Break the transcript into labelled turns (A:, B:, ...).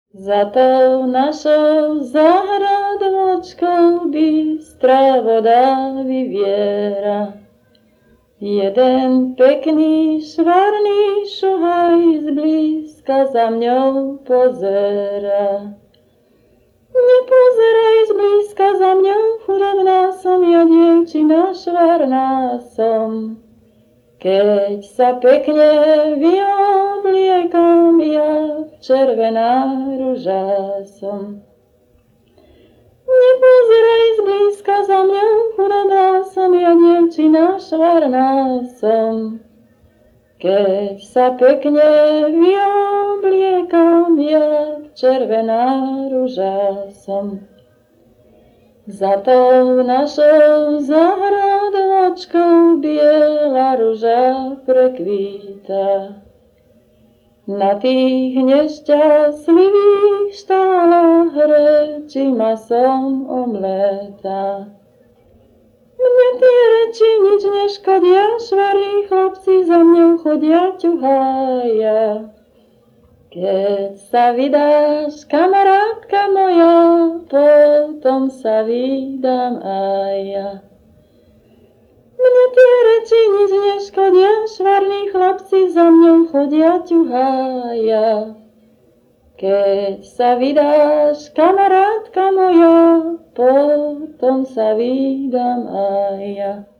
A: Za tou našou záhradočkou bystrá voda vyviera. Jeden pekný švarný šuhaj zblízka za mňou pozera. Nepozeraj zblízka za mňou, chudobná som ja, dievčina švarná som. Keď sa pekne vyobliekam, ja červená ruža som. Nepozeraj zblízka za mňou, chudobná som ja, dievčina švarná som. Keď sa pekne vyobliekam, ja červená ruža som. Za tou našou záhradočkou biela ruža prekvíta. Na tých nešťastlivých štáloch reči ma som omletá. Mne tie reči nič neškodia, švarní chlapci za mňou chodia ťuhája. Keď sa vydáš, kamarátka moja, potom sa vydám aj ja. Mne tie reči nič neškodia, švarní chlapci za mňou chodia ťuhája. Keď sa vydáš, kamarátka moja, potom sa vydám aj ja.